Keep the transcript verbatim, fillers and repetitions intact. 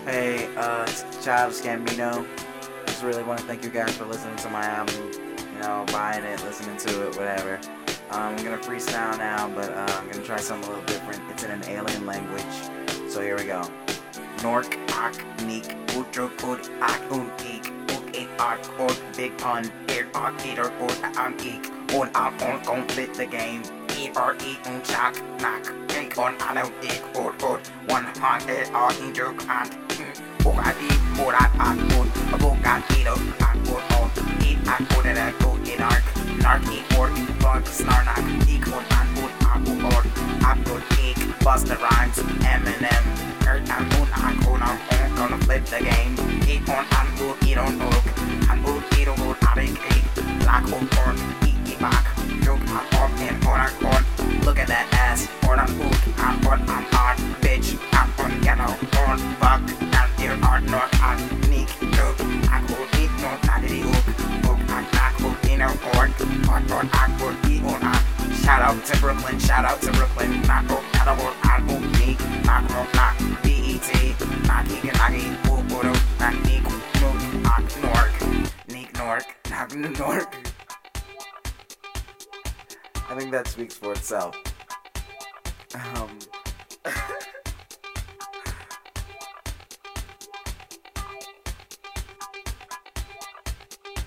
Hey, uh, it's Childish Gambino. Just really want to thank you guys for listening to my album. You know, buying it, listening to it, whatever. Um, I'm gonna freestyle now, but uh, I'm gonna try something a little different. It's in an alien language. So here we go. Nork, ak, neek, utro, ud, ak, un, eek, uk, ik, ak, od, big pun, ear, ak, eater, od, am, eek, on, am, on, complete the game. Eat or eat, un, chak, nak, drink on, I don't eat, od, od, one, hunt, it, or, in, joke, and, book, I eat, board, I, ak, od, a book, I eat, ok, ak, od, on, eat, ak, od, and I go, in, ark, nark, eat, or, eat, bug, snarnak, eek, on, and, od, ak, od, ak, od, eek, Busta Rhymes, Eminem, Earth and moon, I'm gonna, I'm gonna flip the game. Eat on and go, eat on oak. And go, eat on oak, I think eat. Black oak corn, eat, eat back. Joke and corn, and on and corn. Look at that ass, on and oak. And on and hard, bitch. And on yellow, corn, fuck. And here are not and neek, joke. And go, eat, no, not the oak. Oak and black oak, in a corn. On, on, and go, eat on and. Shout out to Brooklyn, shout out to Brooklyn. Knock oak, not a oak, and oak, neek. Knock oak, knock. B E T, Naki, Naki, Ubudo, Naki, Nok, Nork, Neek, Nork, Nak, Nork. I think that speaks for itself. Um.